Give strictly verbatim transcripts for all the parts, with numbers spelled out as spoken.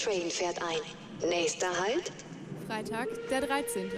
Train fährt ein. Nächster Halt? Freitag, der dreizehnte.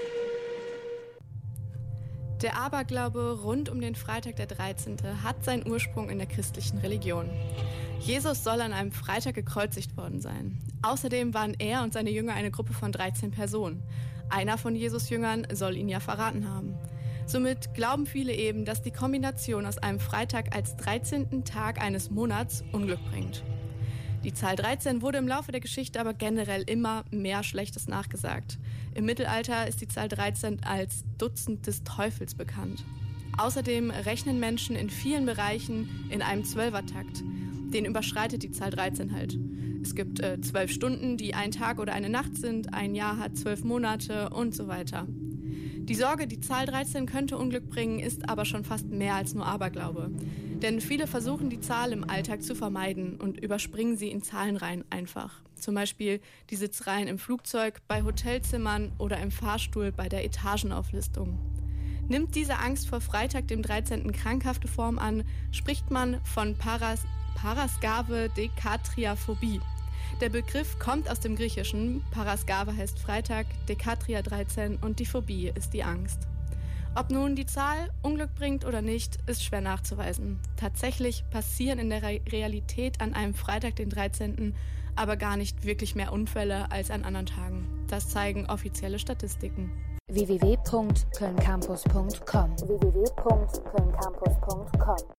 Der Aberglaube rund um den Freitag der dreizehnte hat seinen Ursprung in der christlichen Religion. Jesus soll an einem Freitag gekreuzigt worden sein. Außerdem waren er und seine Jünger eine Gruppe von dreizehn Personen. Einer von Jesus' Jüngern soll ihn ja verraten haben. Somit glauben viele eben, dass die Kombination aus einem Freitag als dreizehnten Tag eines Monats Unglück bringt. Die Zahl dreizehn wurde im Laufe der Geschichte aber generell immer mehr Schlechtes nachgesagt. Im Mittelalter ist die Zahl dreizehn als Dutzend des Teufels bekannt. Außerdem rechnen Menschen in vielen Bereichen in einem Zwölfertakt. Den überschreitet die Zahl dreizehn halt. Es gibt äh, zwölf Stunden, die ein Tag oder eine Nacht sind, ein Jahr hat zwölf Monate und so weiter. Die Sorge, die Zahl dreizehn könnte Unglück bringen, ist aber schon fast mehr als nur Aberglaube. Denn viele versuchen die Zahl im Alltag zu vermeiden und überspringen sie in Zahlenreihen einfach. Zum Beispiel die Sitzreihen im Flugzeug, bei Hotelzimmern oder im Fahrstuhl bei der Etagenauflistung. Nimmt diese Angst vor Freitag, dem dreizehnten krankhafte Form an, spricht man von Paras, Paraskave-Dekatriaphobie. Der Begriff kommt aus dem Griechischen, Paraskave heißt Freitag, Dekatria dreizehn und die Phobie ist die Angst. Ob nun die Zahl Unglück bringt oder nicht, ist schwer nachzuweisen. Tatsächlich passieren in der Re- Realität an einem Freitag, den dreizehnten aber gar nicht wirklich mehr Unfälle als an anderen Tagen. Das zeigen offizielle Statistiken. w w w punkt köln campus punkt com w w w punkt köln campus punkt com